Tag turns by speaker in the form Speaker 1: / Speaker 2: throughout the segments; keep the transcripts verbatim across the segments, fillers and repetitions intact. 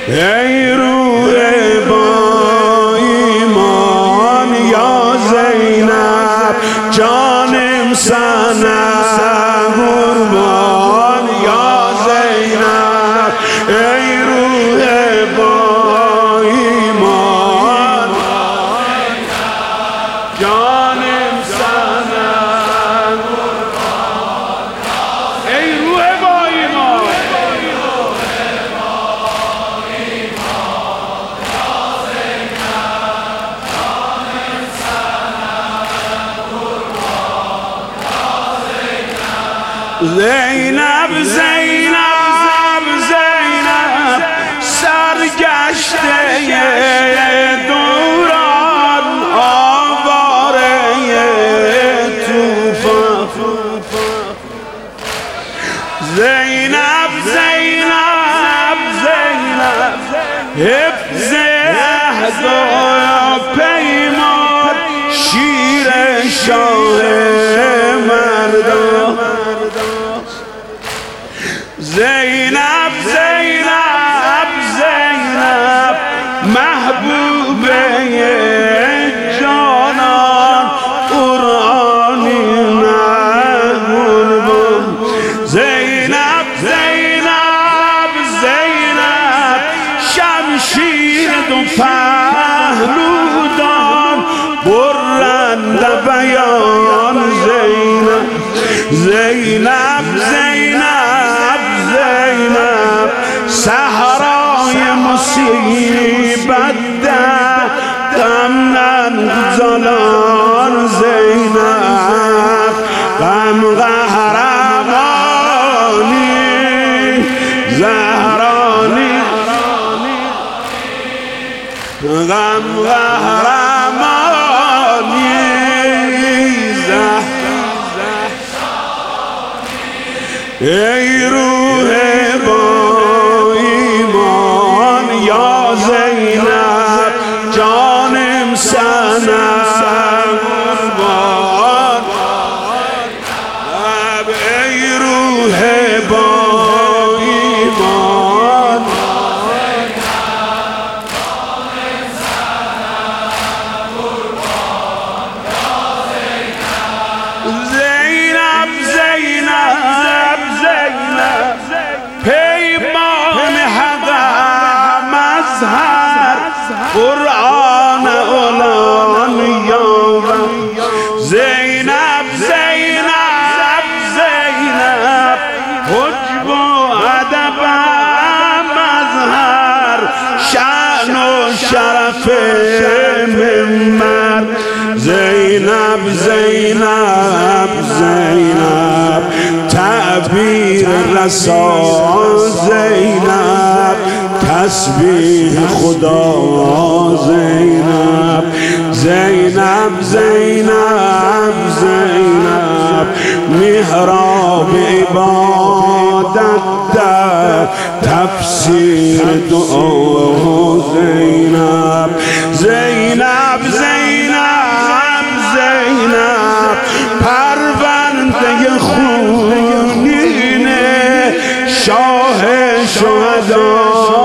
Speaker 1: ای روح با ایمان یا زینب جانم سنم قربان یا زینب ای روح با ایمان جانم سنم قربان ای روح با ایمان زینب زینب زینب سرگشته دوران آواره طوفان زینب زینب زینب حفظ عهد و پیمان شیر شاه مردان زینب زینب زینب محبوبه جانان قرآنی نقربان زینب زینب زینب شمشیر دو پهلودان برنده بیان زینب زینب زینب زینب صحرای مصیبت در غم نگذاران زینب غم قهرمانی زهرانی غم قهرمانی ای روح با ایمان یا زینب جانم سنم قربان ای روح با ایمان زینب زینب پیمان حقم مظهر قرآن علان یارم زینب زینب زینب حجب و ادبم مظهر شأن و شرف منبر زینب زینب زینب تعبیر رسا زینب تسبیح خدا زینب زینب زینب زینب محراب عبادت در تفسیر دعا زینب زینب زینب زینب پرونده خونین شاه شهدا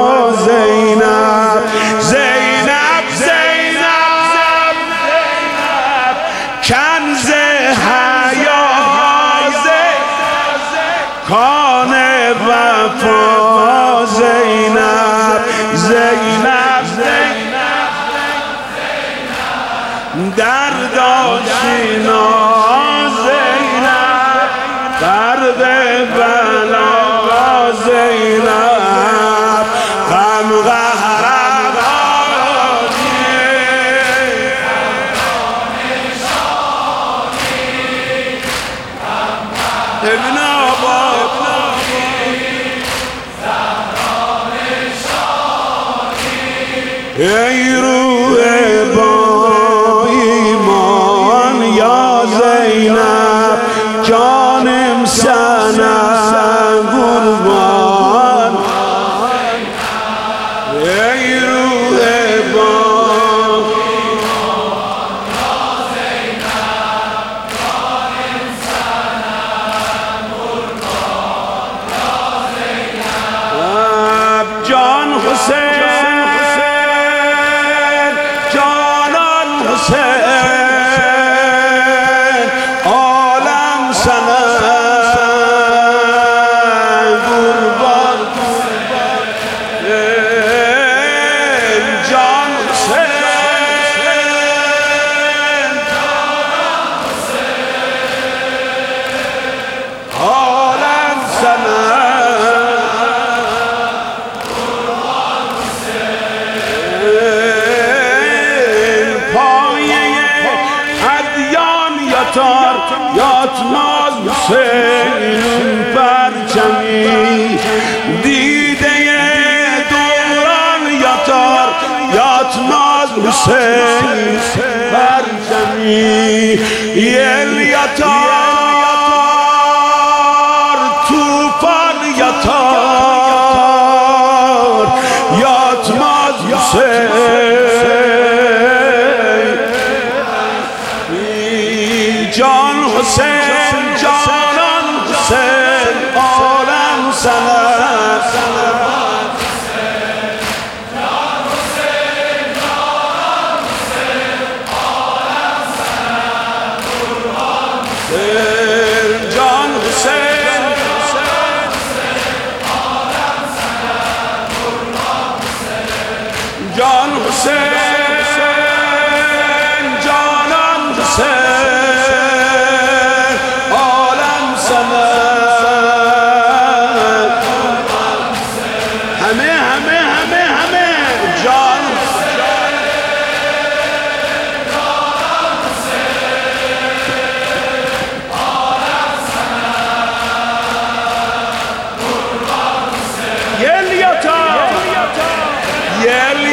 Speaker 1: زینب زینب زینب زینب کنز حیا کان وفا زینب زینب زینب درد آشنا زینب درد بلا زینب غم قهرمانی ابن آباد ای روح با ایمان یا زینب جانم سنم قربان ای روح با ایمان یا زینب جانم سنم قربان یا زینب جان حسین حسین بر جمیع الیتار توفان یتار یاتماز حسین جان حسین جانان حسین عالم سلام جان حسین جان حسین جانان حسین عالم سلام همه همه همه همه جان Yeah.